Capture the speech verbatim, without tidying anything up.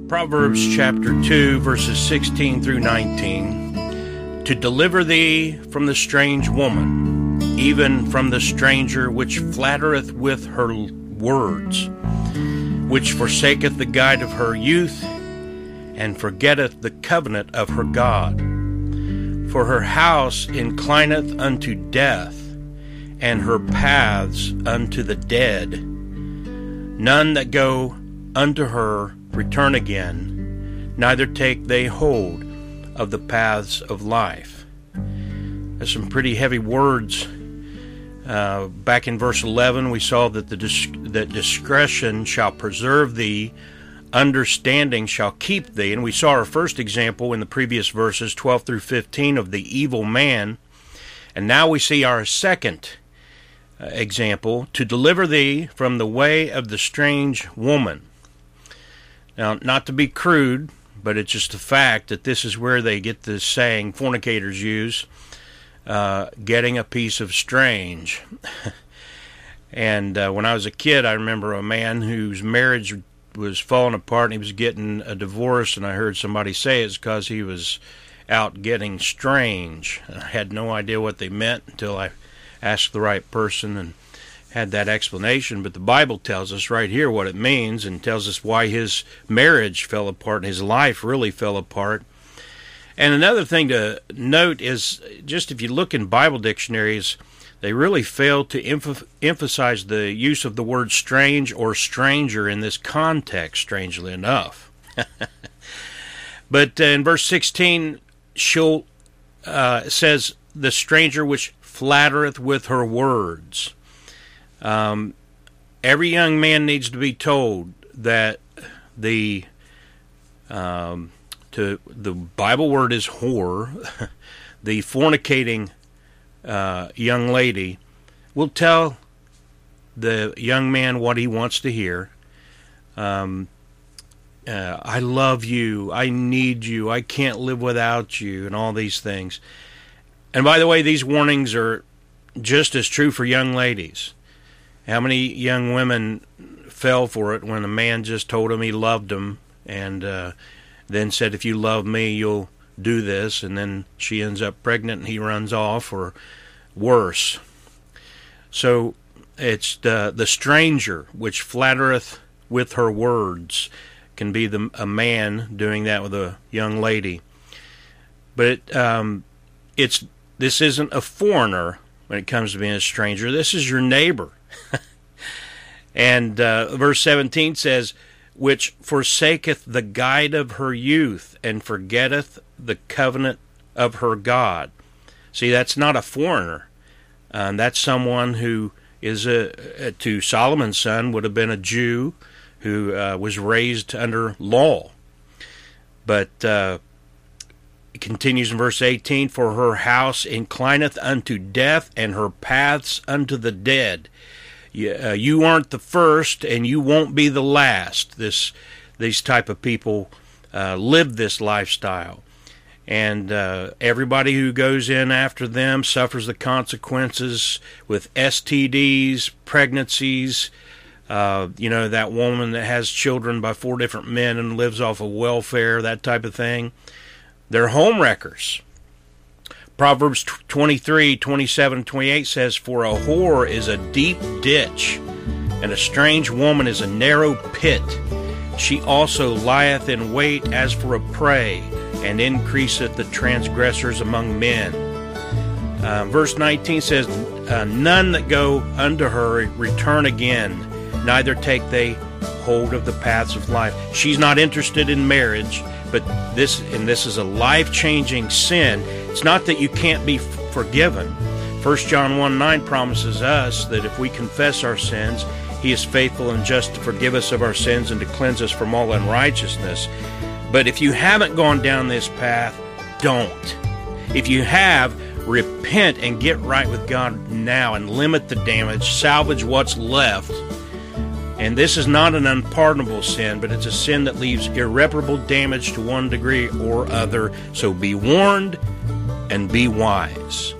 Proverbs chapter two, verses sixteen through nineteen. To deliver thee from the strange woman, even from the stranger which flattereth with her words, which forsaketh the guide of her youth, and forgetteth the covenant of her God. For her house inclineth unto death, and her paths unto the dead. None that go unto her return again, neither take they hold of the paths of life. There's some pretty heavy words. Uh, back in verse eleven, we saw that the dis- that discretion shall preserve thee, understanding shall keep thee. And we saw our first example in the previous verses, twelve through fifteen, of the evil man. And now we see our second uh, example, to deliver thee from the way of the strange woman. Now, not to be crude, but it's just a fact that this is where they get this saying fornicators use, uh, getting a piece of strange. And uh, when I was a kid, I remember a man whose marriage was falling apart and he was getting a divorce, and I heard somebody say it's because he was out getting strange. I had no idea what they meant until I asked the right person and had that explanation. But the Bible tells us right here what it means and tells us why his marriage fell apart and his life really fell apart. And another thing to note is, just if you look in Bible dictionaries, they really fail to emph- emphasize the use of the word strange or stranger in this context, strangely enough. But uh, in verse sixteen, she'll uh, says, the stranger which flattereth with her words. Um, every young man needs to be told that the um, to the Bible word is whore. The fornicating uh, young lady will tell the young man what he wants to hear. Um, uh, I love you. I need you. I can't live without you, and all these things. And by the way, these warnings are just as true for young ladies. How many young women fell for it when a man just told them he loved them and uh, then said, if you love me, you'll do this, and then she ends up pregnant and he runs off, or worse. So it's the, the stranger which flattereth with her words. Can be the, a man doing that with a young lady. But it, um, it's this isn't a foreigner when it comes to being a stranger. This is your neighbor. And uh, verse seventeen says, which forsaketh the guide of her youth, and forgetteth the covenant of her God. See, that's not a foreigner. Um, that's someone who is, a, to Solomon's son, would have been a Jew who uh, was raised under law. But uh, it continues in verse eighteen, for her house inclineth unto death, and her paths unto the dead. You, uh, you aren't the first, and you won't be the last. This, these type of people uh, live this lifestyle. And uh, everybody who goes in after them suffers the consequences with S T Ds, pregnancies. Uh, you know, that woman that has children by four different men and lives off of welfare, that type of thing. They're home wreckers. Proverbs twenty-three, twenty-seven, twenty-eight says, for a whore is a deep ditch, and a strange woman is a narrow pit. She also lieth in wait as for a prey, and increaseth the transgressors among men. Uh, verse nineteen says, uh, none that go unto her return again, neither take they hold of the paths of life. She's not interested in marriage, but this, and this is a life-changing sin. It's not that you can't be f- forgiven. First John one nine promises us that if we confess our sins, he is faithful and just to forgive us of our sins and to cleanse us from all unrighteousness. But if you haven't gone down this path, don't. If you have, repent and get right with God now and limit the damage, salvage what's left. And this is not an unpardonable sin, but it's a sin that leaves irreparable damage to one degree or other. So be warned and be wise.